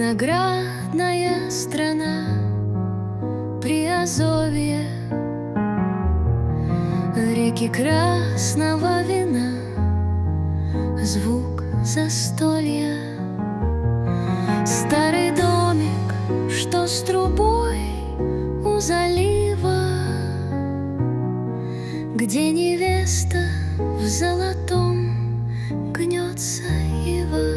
Виноградная страна Приазовье, реки красного вина, звук застолья. Старый домик, что с трубой у залива, где невеста в золотом гнется ива.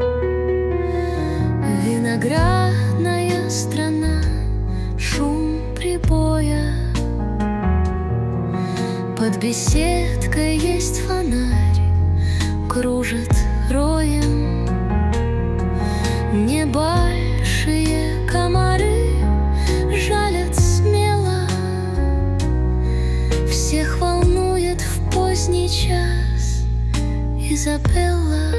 Виноградная страна, шум прибоя, под беседкой есть фонарь, кружит роем. Небольшие комары жалят смело, всех волнует в поздний час Изабелла.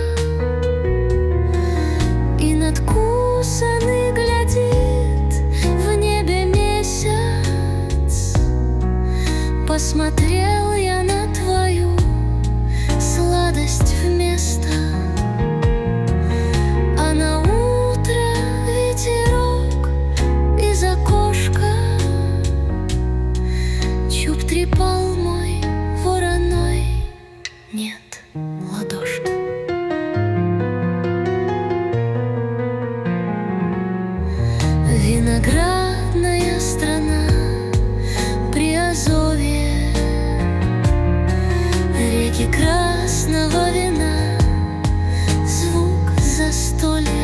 И надкусанный глядит в небе месяц. Посмотрел я на твою сладость вместо, а на утро ветерок из окошка чуб трепал мой вороной. Нет, ладошка. Виноградная страна Приазовье, реки красного вина, звук застолья.